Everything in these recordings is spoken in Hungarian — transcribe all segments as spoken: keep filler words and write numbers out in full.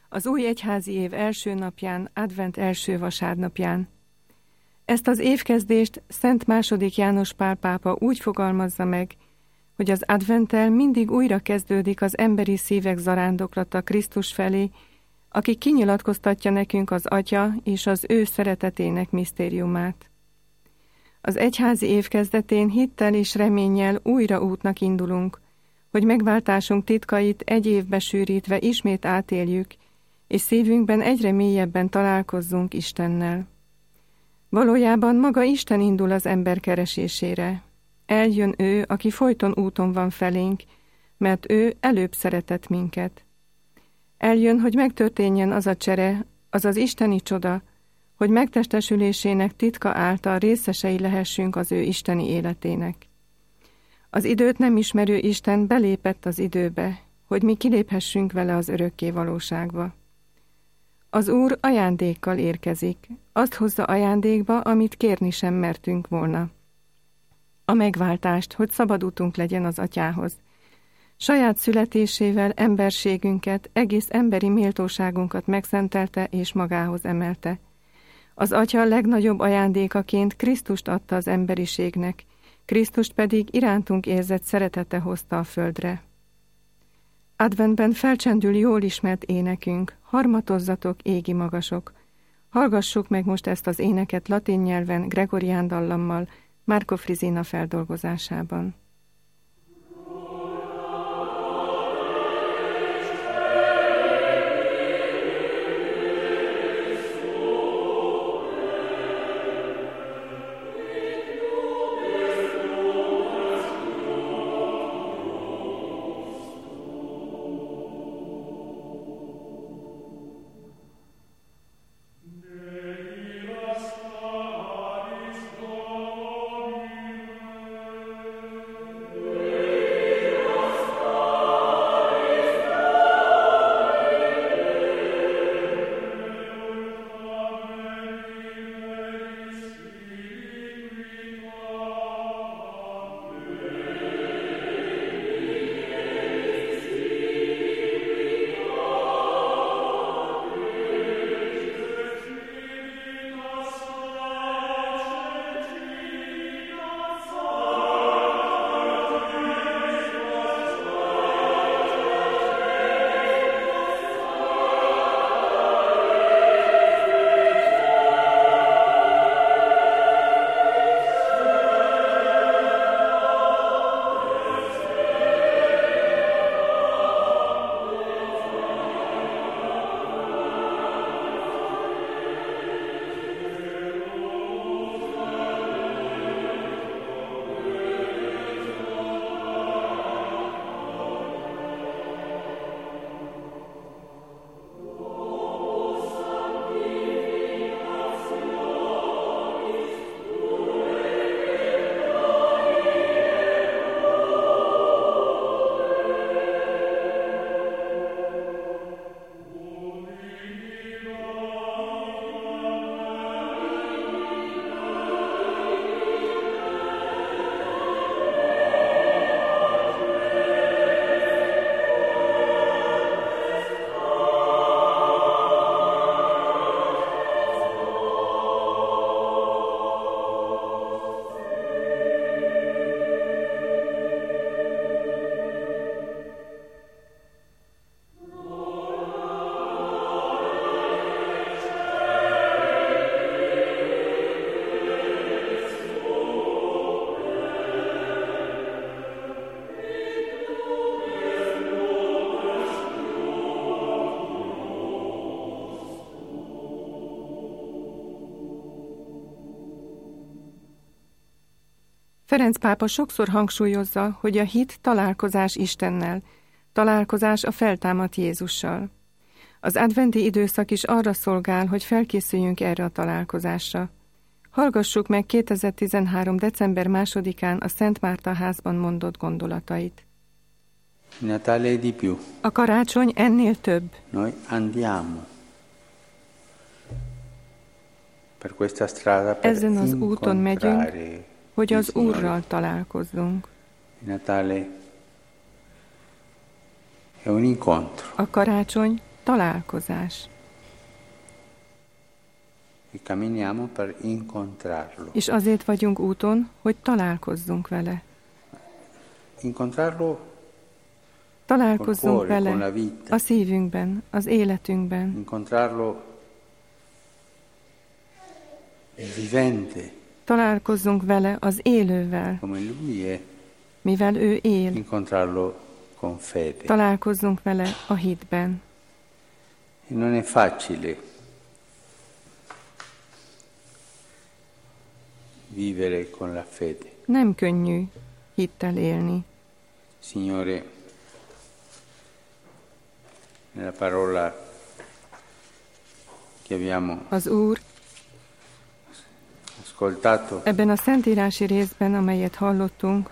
az új egyházi év első napján, advent első vasárnapján. Ezt az évkezdést Szent második János Pál pápa úgy fogalmazza meg, hogy az adventtel mindig újra kezdődik az emberi szívek zarándoklata Krisztus felé, aki kinyilatkoztatja nekünk az Atya és az ő szeretetének misztériumát. Az egyházi év kezdetén hittel és reménnyel újra útnak indulunk, hogy megváltásunk titkait egy évbe sűrítve ismét átéljük, és szívünkben egyre mélyebben találkozzunk Istennel. Valójában maga Isten indul az ember keresésére. Eljön ő, aki folyton úton van felénk, mert ő előbb szeretett minket. Eljön, hogy megtörténjen az a csere, az az isteni csoda, hogy megtestesülésének titka által részesei lehessünk az ő isteni életének. Az időt nem ismerő Isten belépett az időbe, hogy mi kiléphessünk vele az örökké valóságba. Az Úr ajándékkal érkezik, azt hozza ajándékba, amit kérni sem mertünk volna. A megváltást, hogy szabad utunk legyen az Atyához. Saját születésével emberségünket, egész emberi méltóságunkat megszentelte és magához emelte. Az Atya legnagyobb ajándékaként Krisztust adta az emberiségnek, Krisztust pedig irántunk érzett szeretete hozta a földre. Adventben felcsendül jól ismert énekünk, harmatozzatok, égi magasok. Hallgassuk meg most ezt az éneket latin nyelven, gregorián dallammal, Marco Frisina feldolgozásában. Ferenc pápa sokszor hangsúlyozza, hogy a hit találkozás Istennel, találkozás a feltámadt Jézussal. Az adventi időszak is arra szolgál, hogy felkészüljünk erre a találkozásra. Hallgassuk meg kétezer-tizenhárom. december másodikán a Szent Márta házban mondott gondolatait. Natale di più. A karácsony ennél több. Noi andiamo per questa strada per Ezen az úton megyünk, hogy az Úrral találkozzunk. Natale è un incontro. A karácsony találkozás. E camminiamo per incontrarlo. És azért vagyunk úton, hogy találkozzunk vele. Incontrarlo Találkozzunk col cuore, con la vele vita. a szívünkben, az életünkben. Incontrarlo vivente, Találkozzunk vele az élővel, come lui è. mivel ő él. Incontrarlo con fede. Találkozzunk vele a hitben. E non è facile vivere con la fede. Nem könnyű hittel élni. Signore, nella parola che abbiamo Az Úr ascoltato ebben a szentírási részben, amelyet hallottunk,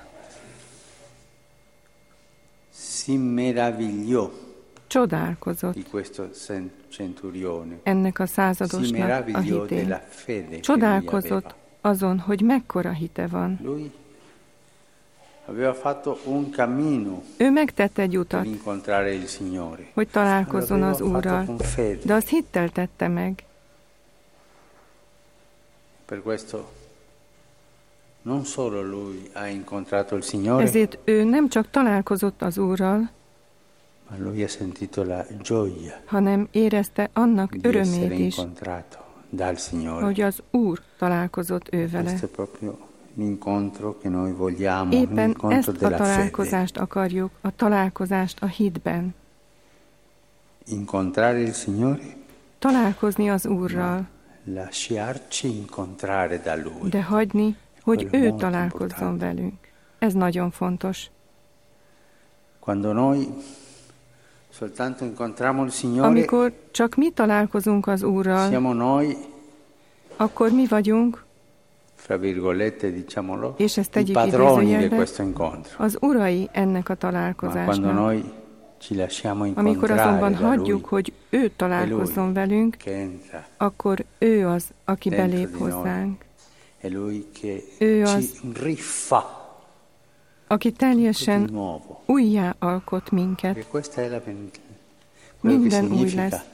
si meravigliò csodálkozott di questo cen- centurione, ennek a si századosnak a meravigliò hitén. della fede che lui Csodálkozott aveva. azon, hogy mekkora hite van. Lui aveva fatto un cammino Ő megtett egy per utat, incontrare il Signore. hogy találkozzon L'aveva az fatto Úrral, con fede. de azt hittel tette meg. Per questo non solo lui ha incontrato il Signore, Ezért ő nem csak találkozott az Úrral, ma lui ha sentito la gioia hanem érezte annak di essere örömét is, incontrato dal Signore. hogy az Úr találkozott ő vele. Questo è proprio l'incontro che noi vogliamo, Éppen l'incontro ezt a della fede. találkozást akarjuk, a találkozást a hitben. Incontrare il Signore, Találkozni az Úrral, lasciarci incontrare da Lui. de hagyni, hogy Quello ő molto találkozzon importante. velünk. Ez nagyon fontos. Quando noi soltanto incontriamo il Signore, Amikor csak mi találkozunk az Úrral, siamo noi, akkor mi vagyunk, fra virgolette diciamolo, és ezt i tegyük padroni di idézőjelbe, questo incontro. az urai ennek a Ma quando találkozásnak. noi ci lasciamo Amikor incontrare azonban da Lui, hagyjuk, hogy ő találkozzon velünk, che entra, akkor ő az, aki dentro belép di noi. hozzánk, è Lui che Ő ci az, rifà aki di teljesen nuovo. újjá alkot minket. Perché questa è la quello che Minden új significa lesz.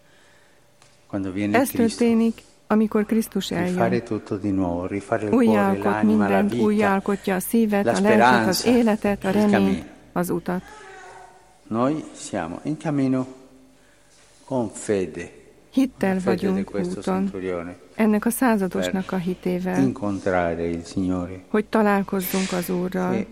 quando viene Ez Cristo. történik, amikor Krisztus Rifare eljön. tutto di nuovo, rifare il cuore, Újjálkot l'anima, la mindent, vita, újjálkotja a szívet, la a lelket, az speranza, életet, a il reményt, cammino. az utat. Noi siamo in cammino con fede, Hittel la fede di vagyunk questo úton, centurione, ennek a századosnak a hitével, incontrare il Signore hogy találkozzunk az Úrral, e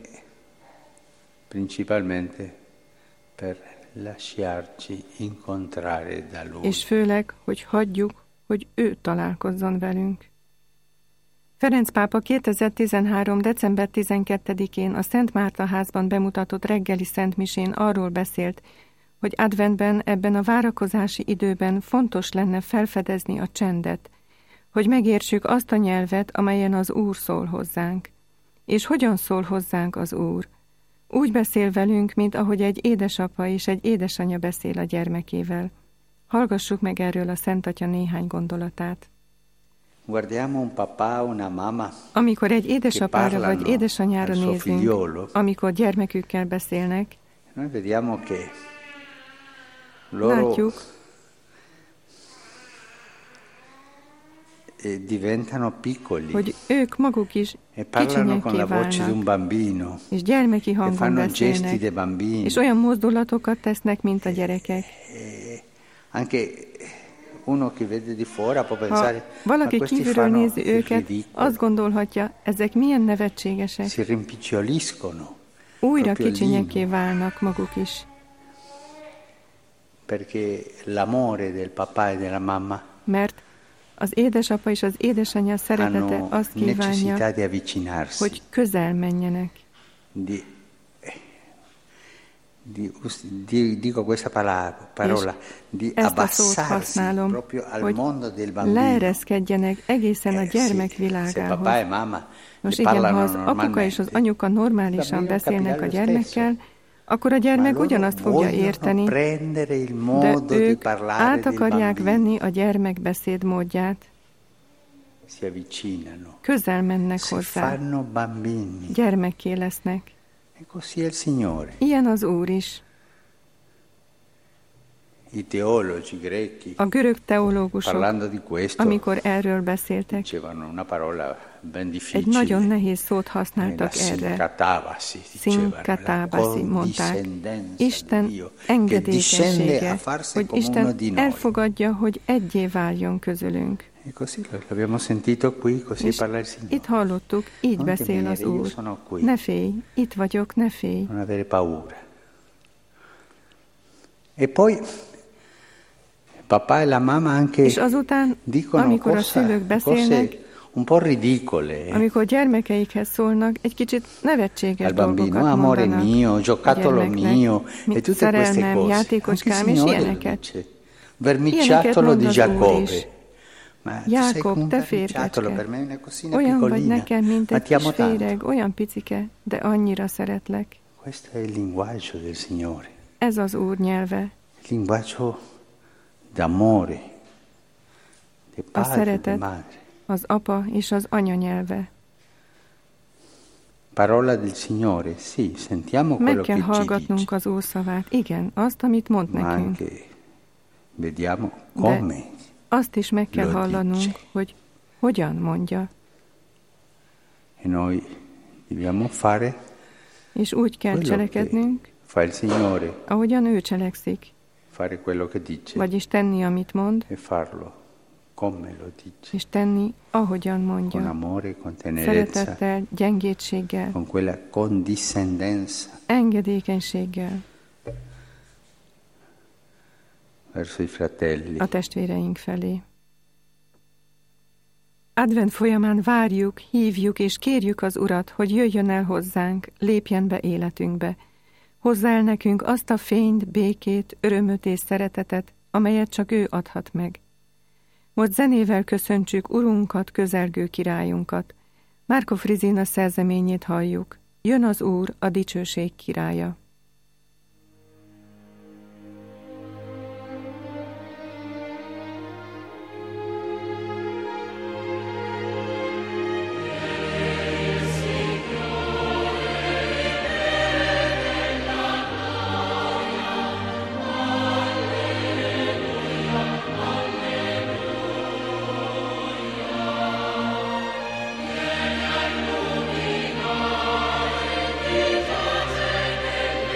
principalmente per lasciarci incontrare da Lui. és főleg, hogy hagyjuk, hogy ő találkozzon velünk. Ferenc pápa kétezer-tizenhárom. december tizenkettedikén a Szent Márta házban bemutatott reggeli szentmisén arról beszélt, hogy adventben, ebben a várakozási időben fontos lenne felfedezni a csendet, hogy megértsük azt a nyelvet, amelyen az Úr szól hozzánk. És hogyan szól hozzánk az Úr? Úgy beszél velünk, mint ahogy egy édesapa és egy édesanya beszél a gyermekével. Hallgassuk meg erről a Szent Atya néhány gondolatát. Guardiamo un papà, una mamma Amikor egy édesapára parlano vagy édesanyára al suo nézünk, figliolo. amikor gyermekükkel beszélnek, Noi vediamo che loro látjuk, eh, diventano piccoli hogy ők maguk is e parlano con kicsinyekké la voce di un válnak, bambino, és gyermeki e hangon fanno gesti beszélnek, dei bambini. és olyan mozdulatokat tesznek, mint a gyerekek. Eh, anche uno che vede di fuori può Ha pensare, ma valaki questi kívülről fanno nézi il őket, ridicolo, azt gondolhatja, ezek milyen nevetségesek. si rimpiccioliscono Újra proprio kicsinyekké lì, válnak maguk is. perché l'amore del papà e della mamma Mert az édesapa és az édesanyja szeretete hanno azt necessità kívánja, di avvicinarsi, hogy közel menjenek. di, di, di, dico questa parola, parola di Ezt a szót abbassarsi használom, proprio al hogy mondo del bambino. leereszkedjenek egészen a Eh, gyermek se- se papà világához. e mamma Most ne igen, ha parlano az apuka és az normalmente, anyuka normálisan bambino beszélnek a capirà lo gyermekkel, akkor a ma gyermek loro ugyanazt fogja vogliono érteni, prendere il de modo di ők parlare át del akarják bambino. venni a gyermek beszédmódját. Si avvicinano, Közel mennek si hozzá, fanno bambini. gyermekké lesznek. E così è il Signore. Ilyen az Úr is. I teologi greci, a görög teológusok, parlando di questo, amikor erről beszéltek, dicevano una parola ben difficile. egy nagyon nehéz szót használtak La erre. sinkatábasi, Sinkatábasi mondták. condiscendenza Isten di Dio, che discende engedékenysége, a farsi hogy come uno Isten di noi. elfogadja, hogy egyé váljon közülünk. E così l'abbiamo sentito qui, così És parla il Signore. itt hallottuk, így Non beszél temere, az io Úr. sono qui. Ne félj, itt vagyok, ne félj. Non avere paura. E poi papà e la mamma anche És azután, dicono amikor a cosa, szülők beszélnek, cose un po' ridicole. amikor gyermekeikhez szólnak, egy kicsit nevetséges Al bambino, dolgokat amore mondanak mio, giocattolo a gyermeknek, mio, e mint tutte queste szerelmem, cose. Anche il játékocskám, és Signore lo ilyeneket. dice. Vermiciattolo Ilyeneket di mond az Úr Giacobbe. is. Ma tu sei Jákob, come un te vermiciattolo, per férgecske, me è una cosina olyan vagy piccolina, nekem, mint ma egy ti kis amo tanto. féreg, olyan picike, de annyira szeretlek. Questo è il linguaggio del Signore, Ez az Úr nyelve, il linguaggio d'amore, di a padre, di szeretet, madre. az apa és az anya nyelve. Parola del Signore, sì, sentiamo Meg quello kell che ci hallgatnunk dice, az Úr szavát, igen, azt, amit mond ma nekünk. anche vediamo De come. azt is meg kell lo hallanunk, dice. hogy hogyan mondja. E noi dobbiamo fare És úgy kell quello cselekednünk, che fa il Signore, ahogyan ő cselekszik, fare quello che dice vagyis tenni, amit mond, e farlo come lo dice, és tenni, ahogyan con mondja. amore, con tenerezza, Szeretettel, gyengétséggel, con quella condiscendenza engedékenységgel verso i fratelli. a testvéreink felé. Advent folyamán várjuk, hívjuk és kérjük az Urat, hogy jöjjön el hozzánk, lépjen be életünkbe. Hozza el nekünk azt a fényt, békét, örömöt és szeretetet, amelyet csak ő adhat meg. Most zenével köszöntsük Urunkat, közelgő királyunkat. Márko Frizina szerzeményét halljuk. Jön az Úr, a dicsőség királya. Amen.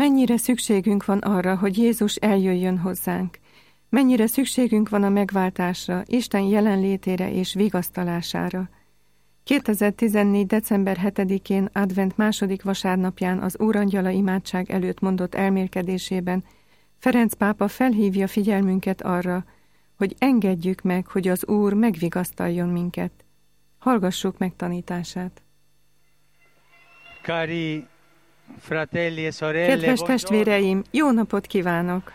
Mennyire szükségünk van arra, hogy Jézus eljöjjön hozzánk. Mennyire szükségünk van a megváltásra, Isten jelenlétére és vigasztalására. kétezer-tizennégy. december hetedikén advent második vasárnapján az Úrangyala imádság előtt mondott elmélkedésében Ferenc pápa felhívja figyelmünket arra, hogy engedjük meg, hogy az Úr megvigasztaljon minket. Hallgassuk meg tanítását. Cari fratelli e sorelle, kedves testvéreim, jó napot kívánok!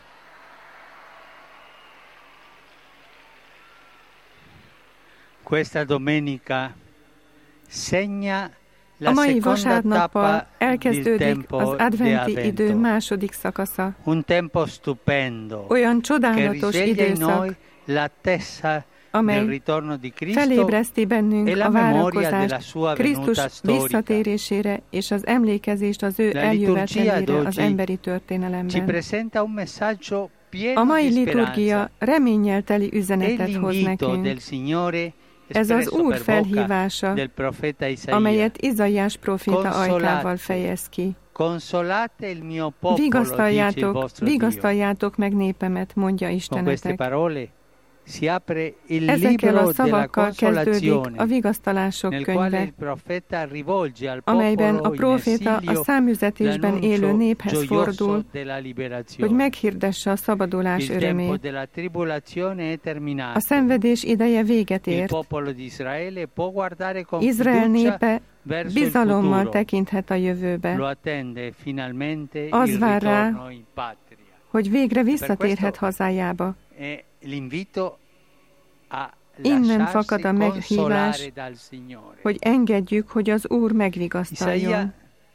Questa domenica segna la A mai seconda vasárnappal tappa del elkezdődik tempo az di adventi idő Avvento. második szakasza. Un tempo stupendo Olyan che csodálatos risveglia in noi időszak, l'attesa del amely ritorno di Cristo felébreszti bennünk e la a memoria della várakozást sua Krisztus venuta storica. visszatérésére és az emlékezést az ő La eljövetelére liturgia az d'oggi emberi ci történelemben. presenta un messaggio pieno A mai di liturgia speranza. reménnyel teli È üzenetet hoz l'invito del nekünk. Signore Ez az espresso Úr per bocca felhívása, del profeta Isaia. amelyet Izaiás próféta Consolate. ajkával fejez ki. Consolate il mio popolo, dice il Vigasztaljátok, vostro Dio. vigasztaljátok meg népemet, mondja Con queste Istenetek. parole si apre il Ezekkel libro a della szavakkal kezdődik consolazione, a vigasztalások nel quale könyve, il profeta rivolge al amelyben a popolo in próféta a esilio számüzetésben élő l'annuncio néphez gioioso fordul, della liberazione. hogy meghirdesse a szabadulás Il tempo örömét. della tribolazione è terminato. A szenvedés ideje véget Il ért. popolo di Israele può guardare con Izrael fiducia népe verso il bizalommal futuro. tekinthet a Lo jövőbe, attende finalmente Az il vár rá, ritorno in patria. hogy végre visszatérhet questo- hazájába. È l'invito a Innen lasciarsi fakad a meghívás, consolare dal Signore. hogy engedjük, hogy az Úr Isaia megvigasztaljon.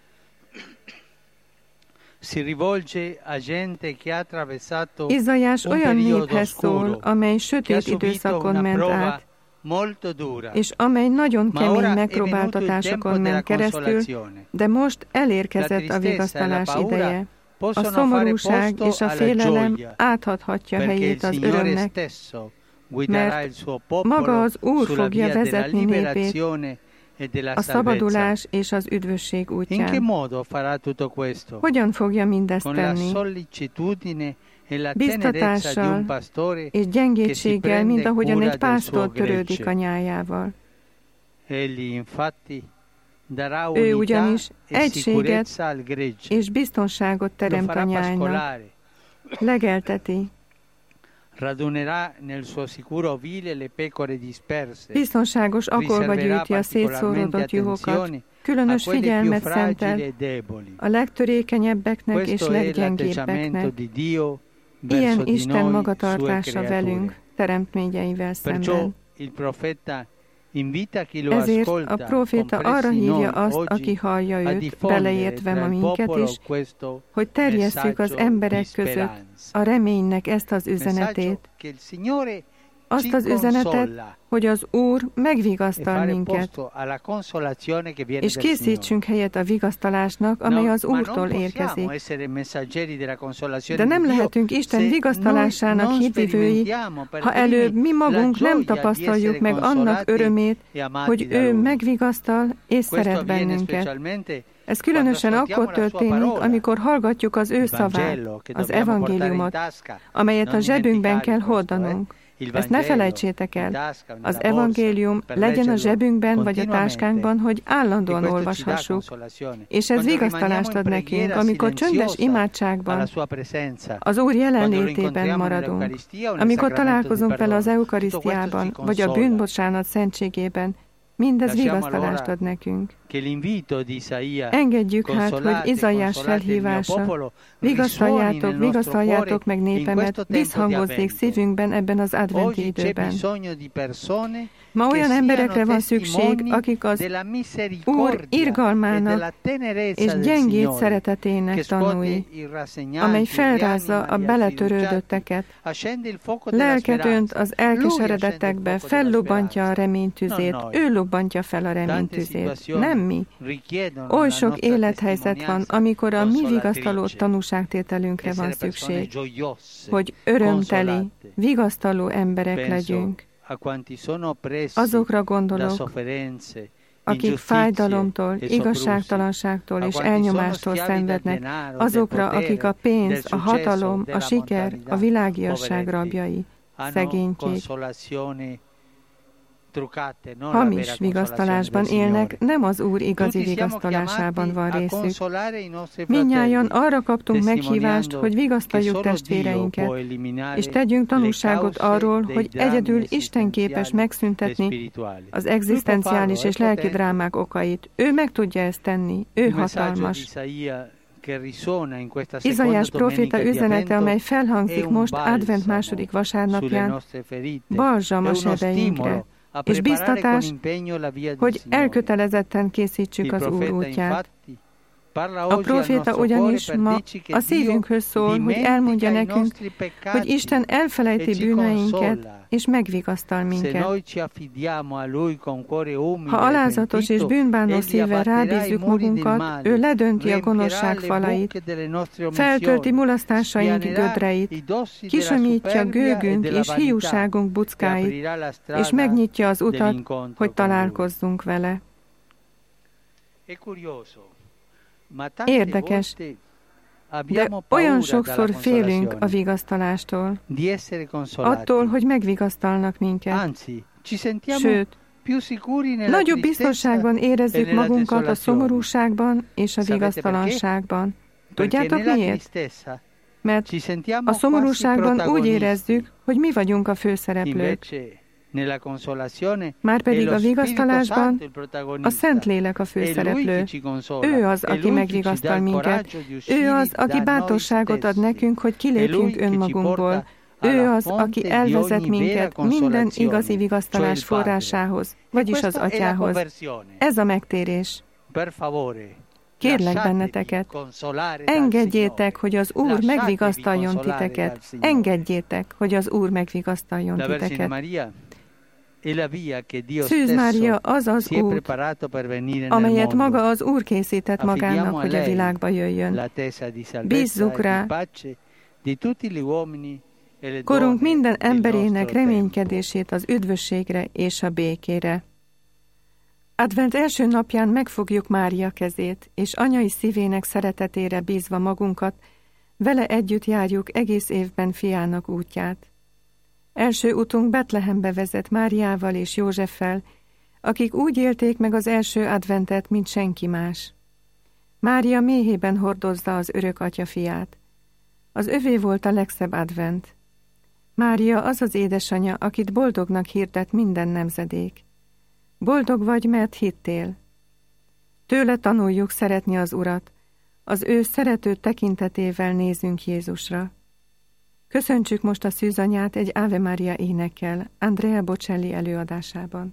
si rivolge a gente che ha attraversato Izaiás un olyan periodo néphez szól, oscuro, amely che ha sötét subito időszakon una ment prova át, molto dura. és amely nagyon Ma kemény ora è venuto il megpróbáltatásokon tempo della ment keresztül, consolazione. de most La elérkezett a tristezza e la vigasztalás paura ideje. A possono fare szomorúság posto és a alla félelem gioia, áthathatja perché il helyét az Signore örömnek, stesso guiderà mert il suo maga popolo az Úr sulla fogja via della vezetni népét liberazione e della a salvezza. szabadulás és az üdvösség In che útján. modo farà tutto questo? Hogyan fogja mindezt Con la tenni? sollecitudine e la tenerezza di Biztatással un pastore és che si gyengétséggel, mint prende ahogyan cura egy del suo pásztor törődik gregge. a nyájával. Egli infatti darà Ő unità ugyanis e egységet sicurezza al gregge. és biztonságot Lo teremt a farà nyájnak. pascolare, Legelteti, radunerà nel suo sicuro ovile le pecore disperse. biztonságos akolba gyűjti a szétszóródott juhokat, különös a quelle più figyelmet fragili szentel e deboli. a legtörékenyebbeknek és Questo è l'atteggiamento leggyengébbeknek. di Dio verso Ilyen di Isten noi, magatartása sue velünk, creature. teremtményeivel Perciò szemben. il profeta invita chi lo Ezért ascolta, a próféta compresi arra hívja noi azt, oggi, aki hallja a őt, diffondere beleértve tra ma il minket popolo is, questo hogy terjesszük az messaggio emberek di között speranza. a reménynek ezt az Messaggio üzenetét, che il Signore azt ci az üzenetet, consola hogy az Úr e megvigasztal fare minket, posto alla consolazione che viene és dal Signore. készítsünk helyet a vigasztalásnak, amely No, az ma non Úrtól possiamo érkezik. essere messaggeri della consolazione De nem di Dio lehetünk Isten se vigasztalásának noi non hívvivői, sperimentiamo per ha primi előbb mi la magunk nem gioia di tapasztaljuk essere meg annak consolati örömét, e amati hogy da ő Lui. megvigasztal és Questo szeret avviene bennünket. specialmente Ez különösen quando akkor ascoltiamo la sua történik, parola, amikor hallgatjuk az ő il szavát, Vangelo, che az dobbiamo portare in evangéliumot, tasca, amelyet non a zsebünkben kell dimenticare questo, hordanunk. eh? Il Ezt ne Vangelo felejtsétek in el. tasca, nella Az borsa, evangélium per legyen a leggerlo zsebünkben vagy a continuamente. táskánkban, hogy állandóan E questo ci dà olvashassuk. consolazione. És ez Quando vigasztalást rimaniamo ad in nekünk, preghiera amikor csöndes silenziosa alla imádságban, sua presenza, az Úr quando lo jelenlétében incontriamo maradunk. nell'Eucaristia o nel Amikor sacramento találkozunk del vele az perdono. Tutto eukarisztiában, questo ci vagy a consola. bűnbocsánat szentségében, mindez Lasciamo vigasztalást allora ad nekünk. Che l'invito di Isaia, Engedjük hát, hogy consolate, Izaiás consolate il mio felhívása, popolo, risuoni vigasztaljátok, nel nostro vigasztaljátok meg cuore in népemet, questo tempo di visszhangozzék Avvento. szívünkben ebben az adventi Oggi c'è időben. bisogno di persone Ma che olyan siano emberekre van szükség, testimoni akik az della Úr misericordia e irgalmának della tenerezza és del gyengét Signore, szeretetének che scuote tanúi, i rassegnanti, amely li felrázza anima, a li beletörődötteket, affiduciati, accende il fuoco della lelket önt speranza. az Lui elkeseredettekbe, accende il fuoco della fellobbantja a speranza. reménytüzét, Non noi. ő lobbantja fel a Tante reménytüzét, situazioni nem mi. richiedono Oly la sok nostra élethelyzet van, testimonianza amikor a mi consolatrice. vigasztaló tanúságtételünkre van Essere persone szükség, gioiose, hogy örömteli, consolate. vigasztaló emberek Penso legyünk. a quanti sono oppressi Azokra da gondolok, sofferenze, akik fájdalomtól, igazságtalanságtól és elnyomástól szenvednek, azokra, akik a pénz, a hatalom, a siker, a világiasság rabjai, szegénykék. Hamis vigasztalásban élnek, nem az Úr igazi vigasztalásában van részük. Mindnyájan arra kaptunk meghívást, hogy vigasztaljuk testvéreinket, és tegyünk tanúságot arról, hogy egyedül Isten képes megszüntetni az egzisztenciális és lelki drámák okait. Ő meg tudja ezt tenni, ő hatalmas. Izaiás próféta üzenete, amely felhangzik most advent második vasárnapján, balzsam a sebeinkre, és biztatás, hogy elkötelezetten készítsük az Úr útját. A próféta ugyanis ma a szívünkhöz szól, hogy elmondja nekünk, hogy Isten elfelejti bűneinket, és megvigasztal minket. Ha alázatos és bűnbánó szívvel rábízzuk magunkat, ő ledönti a gonoszság falait, feltölti mulasztásaink gödreit, kisömítja gőgünk és hiúságunk buckáit, és megnyitja az utat, hogy találkozzunk vele. Érdekes, de olyan sokszor félünk a vigasztalástól, attól, hogy megvigasztalnak minket. Sőt, nagyobb biztonságban érezzük magunkat a szomorúságban és a vigasztalanságban. Tudjátok miért? Mert a szomorúságban úgy érezzük, hogy mi vagyunk a főszereplők. Márpedig a vigasztalásban a Szentlélek a főszereplő. Ő az, aki megvigasztal minket. Ő az, aki bátorságot ad nekünk, hogy kilépjünk önmagunkból. Ő az, aki elvezet minket minden igazi vigasztalás forrásához, vagyis az Atyához. Ez a megtérés. Kérlek benneteket, engedjétek, hogy az Úr megvigasztaljon titeket. Engedjétek, hogy az Úr megvigasztaljon titeket. Szűz Mária az az út, amelyet maga az Úr készített magának, hogy a világba jöjjön. Bízzuk rá, korunk minden emberének reménykedését az üdvösségre és a békére. Advent első napján megfogjuk Mária kezét, és anyai szívének szeretetére bízva magunkat, vele együtt járjuk egész évben fiának útját. Első utunk Betlehembe vezet Máriával és Józseffel, akik úgy élték meg az első adventet, mint senki más. Mária méhében hordozza az örök atya fiát. Az övé volt a legszebb advent. Mária az az édesanyja, akit boldognak hirdet minden nemzedék. Boldog vagy, mert hittél. Tőle tanuljuk szeretni az Urat, az ő szerető tekintetével nézünk Jézusra. Köszöntsük most a szűzanyát egy Ave Maria énekkel, Andrea Bocelli előadásában.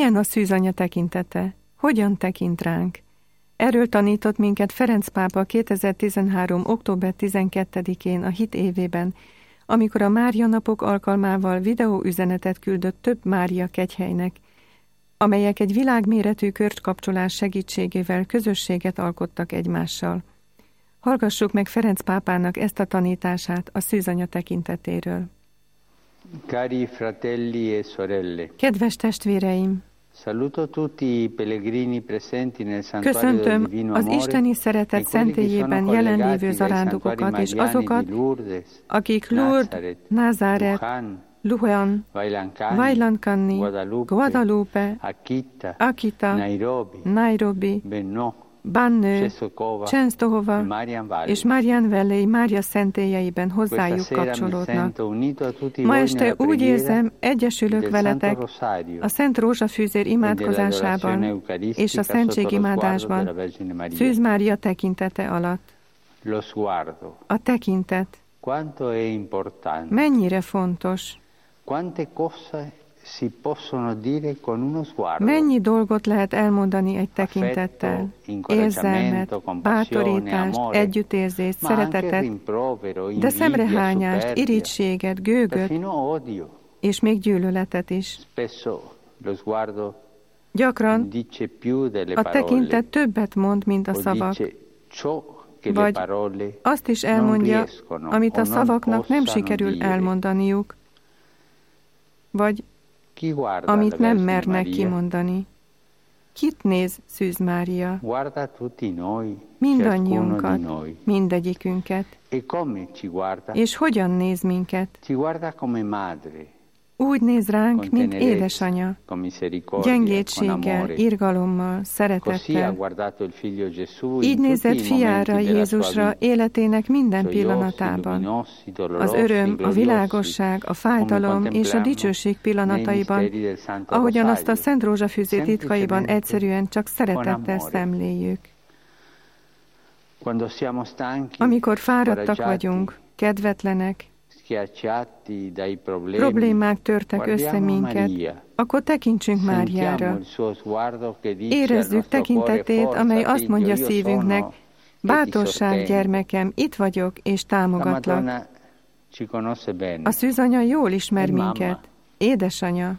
Milyen a szűzanya tekintete? Hogyan tekint ránk? Erről tanított minket Ferenc pápa kétezer-tizenhárom. október tizenkettedikén a hit évében, amikor a Mária napok alkalmával videóüzenetet küldött több Mária kegyhelynek, amelyek egy világméretű körkapcsolás segítségével közösséget alkottak egymással. Hallgassuk meg Ferenc pápának ezt a tanítását a szűzanya tekintetéről. Cari fratelli e sorelle. Kedves testvéreim! Saluto tutti i pellegrini presenti nel santuario del Köszöntöm Divino az Amore isteni szeretet szentélyében jelenlévő zarándokokat és azokat, akik Lourdes, Názáret, Lujan, Vajlankanni, Guadalupe, Akita, Nairobi, Bannő, Csenstohova és Marian Valley Mária szentélyeiben hozzájuk kapcsolódnak. Ma este úgy érzem, egyesülök veletek a Szent Rózsafűzér imádkozásában és a szentségimádásban, Szűz Mária tekintete alatt. A tekintet mennyire fontos. Mennyi dolgot lehet elmondani egy tekintettel, érzelmet, bátorítást, együttérzést, szeretetet, de szemrehányást, irítséget, gőgöt, és még gyűlöletet is. Gyakran a tekintet többet mond, mint a szavak, vagy azt is elmondja, amit a szavaknak nem sikerül elmondaniuk, vagy amit nem mernek kimondani. Kit néz Szűz Mária? Mindannyiunkat, mindegyikünket. És hogyan néz minket? Úgy néz ránk, mint édesanya, gyengétséggel, irgalommal, szeretettel. Így nézett fiára, Jézusra életének minden pillanatában. Az öröm, a világosság, a fájdalom és a dicsőség pillanataiban, ahogyan azt a Szent Rózsafűzér titkaiban egyszerűen csak szeretettel szemléljük. Amikor fáradtak vagyunk, kedvetlenek, problémák törtek össze minket, akkor tekintsünk Máriára. Érezzük tekintetét, amely azt mondja szívünknek, bátorság, gyermekem, itt vagyok és támogatlak. A szűzanya jól ismer minket. Édesanya.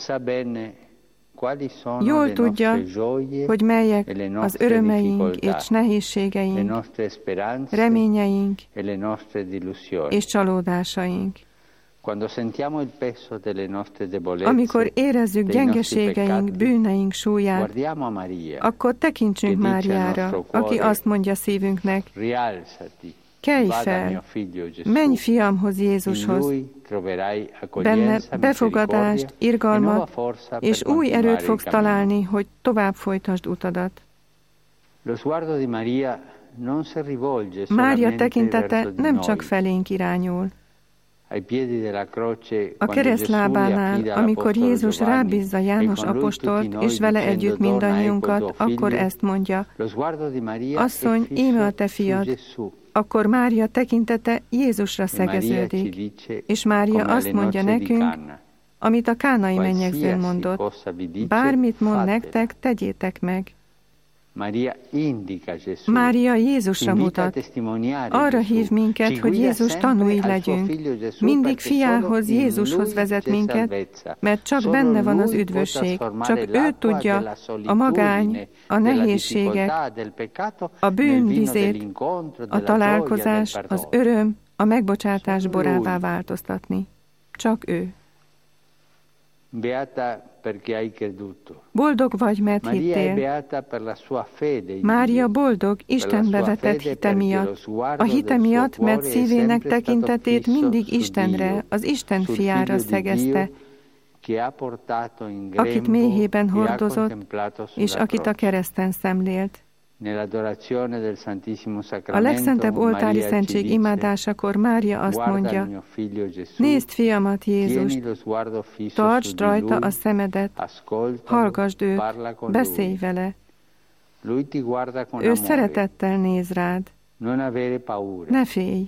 Jól tudja, hogy melyek az örömeink és nehézségeink, reményeink és csalódásaink. Amikor érezzük gyengeségeink, bűneink súlyát, akkor tekintsünk Máriára, aki azt mondja szívünknek, kelj fel, menj fiamhoz, Jézushoz, benne befogadást, irgalmat, és új erőt fogsz találni, hogy tovább folytasd utadat. Mária tekintete nem csak felénk irányul. A keresztlábánál, amikor Jézus rábízza János apostolt, és vele együtt mindannyiunkat, akkor ezt mondja, asszony, íme a te fiad. Akkor Mária tekintete Jézusra szegeződik, és Mária azt mondja nekünk, amit a kánai mennyegzőn mondott, bármit mond nektek, tegyétek meg. Mária Jézusra mutat. Arra hív minket, hogy Jézus tanúi legyünk. Mindig fiához, Jézushoz vezet minket, mert csak benne van az üdvösség. Csak ő tudja a magány, a nehézségek, a bűn vizét, a találkozás, az öröm, a megbocsátás borává változtatni. Csak ő. Boldog vagy, mert hittél. Mária boldog Istenbe vetett hite miatt. A hite miatt, mert szívének tekintetét mindig Istenre, az Isten fiára szegezte, akit méhében hordozott, és akit a kereszten szemlélt. A legszentebb oltári szentség imádásakor Mária azt mondja, nézd fiamat, Jézust, tartsd rajta a szemedet, hallgasd őt, beszélj vele. Ő szeretettel néz rád. Ne félj.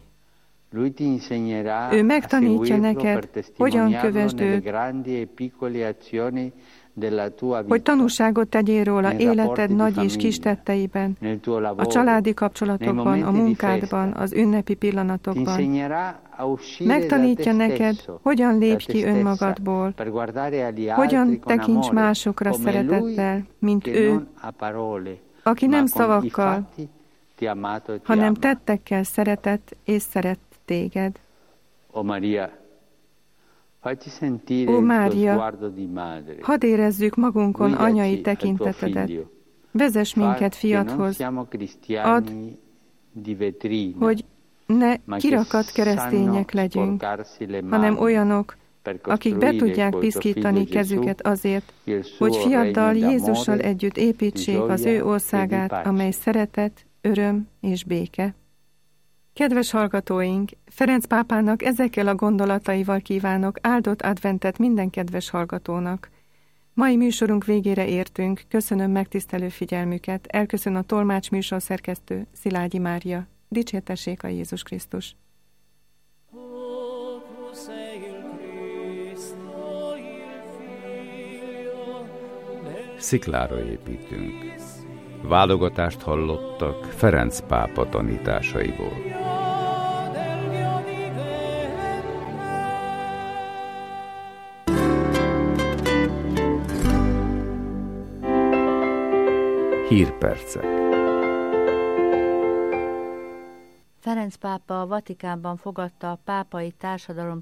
Ő megtanítja neked, hogyan kövesd őt, hogy tanúságot tegyél róla életed nagy és kis tetteiben, a családi kapcsolatokban, a munkádban, az ünnepi pillanatokban. Megtanítja neked, hogyan lépj ki önmagadból, hogyan tekints másokra szeretettel, mint ő, aki nem szavakkal, hanem tettekkel szeretett és szeret téged. Ó Mária, hadd érezzük magunkon anyai tekintetedet. Vezess minket fiadhoz, add, hogy ne kirakat keresztények legyünk, hanem olyanok, akik be tudják piszkítani kezüket azért, hogy fiaddal, Jézussal együtt építsék az ő országát, amely szeretet, öröm és béke. Kedves hallgatóink, Ferenc pápának ezekkel a gondolataival kívánok áldott adventet minden kedves hallgatónak. Mai műsorunk végére értünk, köszönöm megtisztelő figyelmüket, elköszön a tolmács műsorszerkesztő Szilágyi Mária. Dicsértessék a Jézus Krisztus! Sziklára építünk. Válogatást hallottak Ferenc pápa tanításaiból. Hírpercek. Ferenc pápa a Vatikánban fogadta a pápai társadalom